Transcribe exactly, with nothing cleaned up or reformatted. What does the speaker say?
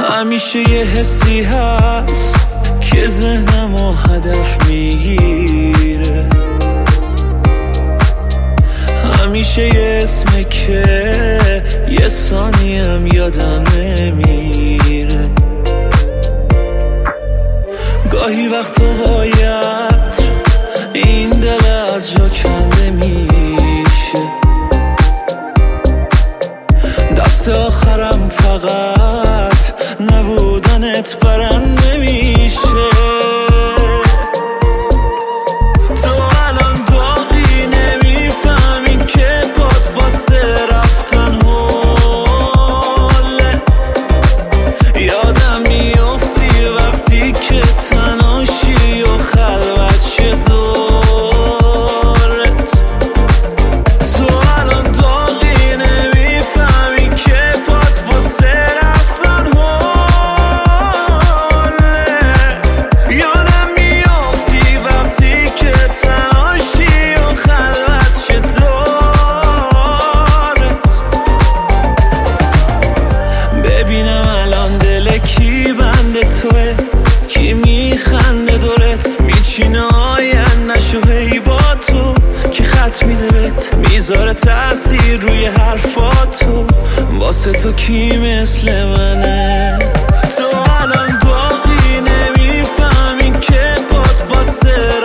همیشه یه حسی هست که ذهنمو هدف میگیره، همیشه یه اسمه که یه ثانیم یادم نمیره. گاهی وقتا باید این دل از جا کنده میشه، دست آخرم فقط نبودنت برنده میشه. تو الان داغی نمیفهمی که باد واسه رفتن حاله، یادم میافتی وقتی که تناشی و خلوت شه دورت. تو الان داغی نمیفهمی که باد واسه رفتن حاله، یادم میافتی وقتی که تناشی و خلوت شه دورت. ببینم الان دل کی بنده توه، کی میخنده دورت، میچینه آینده‌شو هی با تو، کی خط میده بهت میذاره تأثیر روی حرفاتو، واسه تو کی مثل منه. تو الان داغی نمیفهمی که باد واسه